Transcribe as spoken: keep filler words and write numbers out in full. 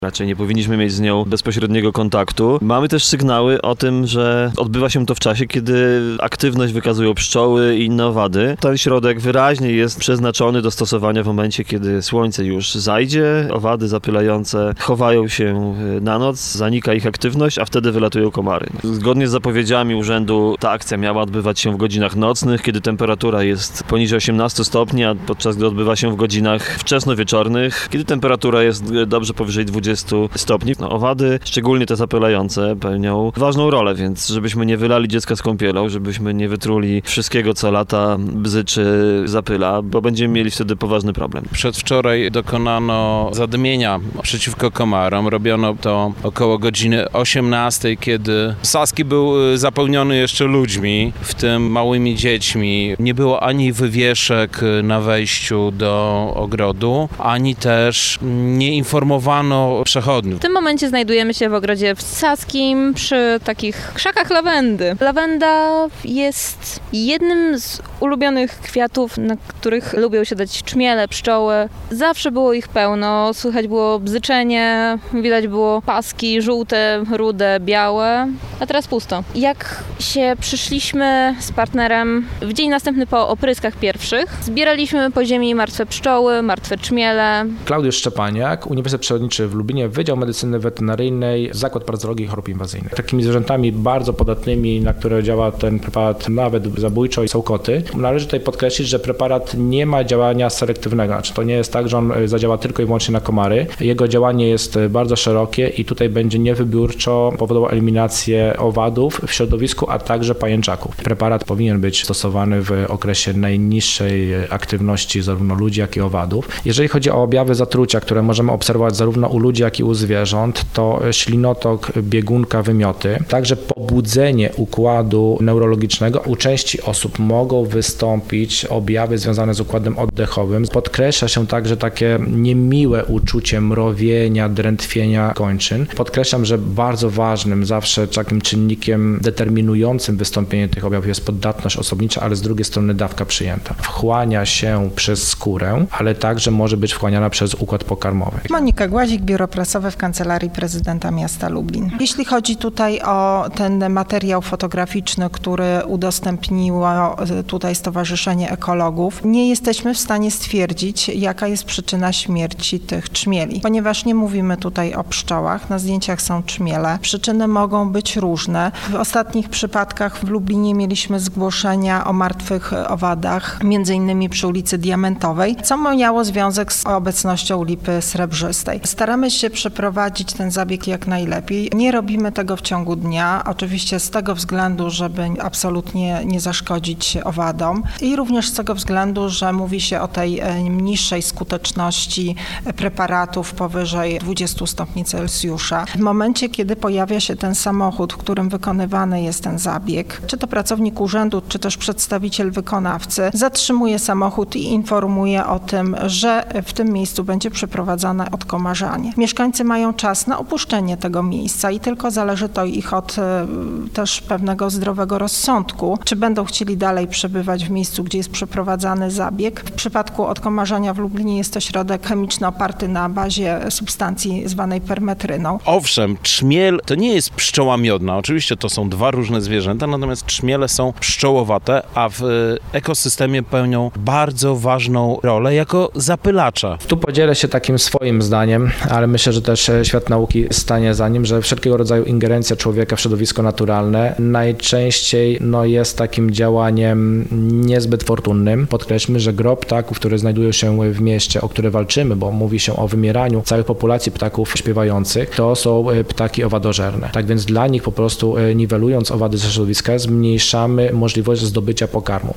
Raczej nie powinniśmy mieć z nią bezpośredniego kontaktu. Mamy też sygnały o tym, że odbywa się to w czasie, kiedy aktywność wykazują pszczoły i inne owady. Ten środek wyraźnie jest przeznaczony do stosowania w momencie, kiedy słońce już zajdzie. Owady zapylające chowają się na noc, zanika ich aktywność, a wtedy wylatują komary. Zgodnie z zapowiedziami urzędu ta akcja miała odbywać się w godzinach nocnych, kiedy temperatura jest poniżej osiemnastu stopni, a podczas gdy odbywa się w godzinach wczesnowieczornych, kiedy temperatura jest dobrze powyżej dwudziestu stopni. No, owady, szczególnie te zapylające, pełnią ważną rolę, więc żebyśmy nie wylali dziecka z kąpielą, żebyśmy nie wytruli wszystkiego, co lata bzyczy, zapyla, bo będziemy mieli wtedy poważny problem. Przedwczoraj dokonano zadmienia przeciwko komarom. Robiono to około godziny osiemnastej, kiedy Saski był zapełniony jeszcze ludźmi, w tym małymi dziećmi. Nie było ani wywieszek na wejściu do ogrodu, ani też nie informowano przechodniów. W tym momencie znajdujemy się w ogrodzie w Saskim przy takich krzakach lawendy. Lawenda jest jednym z ulubionych kwiatów, na których lubią siadać czmiele, pszczoły. Zawsze było ich pełno, słychać było bzyczenie, widać było paski żółte, rude, białe, a teraz pusto. Jak się przyszliśmy z partnerem w dzień następny po opryskach pierwszych, zbieraliśmy po ziemi martwe pszczoły, martwe czmiele. Klaudiusz Szczepaniak, Uniwersytet Przyrodniczy w Lublinie, Wydział Medycyny Weterynaryjnej, Zakład Parazologii i Chorób Inwazyjnych. Takimi zwierzętami bardzo podatnymi, na które działa ten preparat nawet zabójczo, są koty. Należy tutaj podkreślić, że preparat nie ma działania selektywnego. Znaczy to nie jest tak, że on zadziała tylko i wyłącznie na komary. Jego działanie jest bardzo szerokie i tutaj będzie niewybiórczo powodował eliminację owadów w środowisku, a także pajęczaków. Preparat powinien być stosowany w okresie najniższej aktywności zarówno ludzi, jak i owadów. Jeżeli chodzi o objawy zatrucia, które możemy obserwować zarówno u ludzi, jak i u zwierząt, to ślinotok, biegunka, wymioty. Także pobudzenie układu neurologicznego. U części osób mogą wystąpić objawy związane z układem oddechowym. Podkreśla się także takie niemiłe uczucie mrowienia, drętwienia kończyn. Podkreślam, że bardzo ważnym zawsze takim czynnikiem determinującym wystąpienie tych objawów jest poddatność osobnicza, ale z drugiej strony dawka przyjęta. Wchłania się przez skórę, ale także może być wchłaniana przez układ pokarmowy. Monika Głazik, Biuro Prasowe w Kancelarii Prezydenta Miasta Lublin. Jeśli chodzi tutaj o ten materiał fotograficzny, który udostępniło tutaj Stowarzyszenie Ekologów, nie jesteśmy w stanie stwierdzić, jaka jest przyczyna śmierci tych czmieli, ponieważ nie mówimy tutaj o pszczołach, na zdjęciach są czmiele. Przyczyny mogą być różne. W ostatnich przypadkach w Lublinie mieliśmy zgłoszenia o martwych owadach, między innymi przy ulicy Diamentowej, co miało związek z obecnością lipy srebrzystej. Staramy się przeprowadzić ten zabieg jak najlepiej. Nie robimy tego w ciągu dnia, oczywiście z tego względu, żeby absolutnie nie zaszkodzić owadom i również z tego względu, że mówi się o tej niższej skuteczności preparatów powyżej dwudziestu stopni Celsjusza. W momencie, kiedy pojawia się ten samochód, w którym wykonywany jest ten zabieg, czy to pracownik urzędu, czy też przedstawiciel wykonawcy, zatrzymuje samochód i informuje o tym, że w tym miejscu będzie przeprowadzane odkomarzanie. Mieszkańcy mają czas na opuszczenie tego miejsca i tylko zależy to ich od też pewnego zdrowego rozsądku, czy będą chcieli dalej przebywać w miejscu, gdzie jest przeprowadzany zabieg. W przypadku odkomarzania w Lublinie jest to środek chemiczny oparty na bazie substancji zwanej permetryną. Owszem, czmiel to nie jest pszczoła miodna. Oczywiście to są dwa różne zwierzęta, natomiast czmiele są pszczołowate, a w ekosystemie pełnią bardzo ważną rolę jako zapylacze. Tu podzielę się takim swoim zdaniem, ale myślę, że też świat nauki stanie za nim, że wszelkiego rodzaju ingerencja człowieka w środowisko naturalne najczęściej no, jest takim działaniem niezbyt fortunnym. Podkreślmy, że gro ptaków, które znajdują się w mieście, o które walczymy, bo mówi się o wymieraniu całych populacji ptaków śpiewających, to są ptaki owadożerne. Tak więc dla nich po prostu niwelując owady ze środowiska zmniejszamy możliwość zdobycia pokarmu.